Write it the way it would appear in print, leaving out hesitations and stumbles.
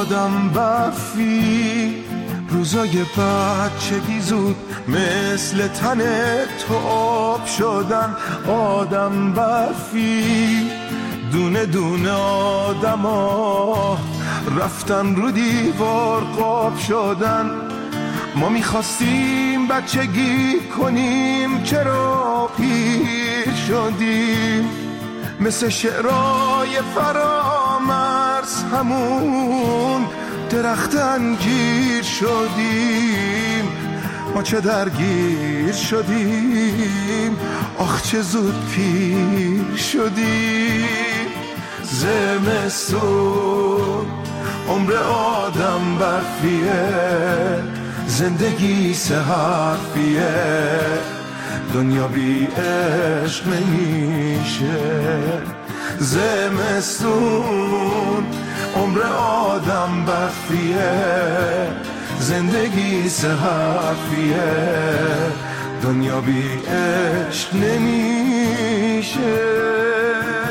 آدم برفی، روزای بچگی زود مثل تن تو آب شدن. آدم برفی، دونه دونه آدما رفتن رو دیوار قاب شدن. ما میخواستیم بچگی کنیم، چرا پیر شدیم؟ مثل شعرهای فرامرز همون درخت انجیر شدیم. ما چه درگیر شدیم، آخ چه زود پیر شدیم. زمستون عمر آدم برفیه، زندگی سه حرفیه، دنیا بی عشق نمیشه. زمستون عمر آدم برفیه، زندگی سه حرفیه، دنیا بی عشق نمیشه.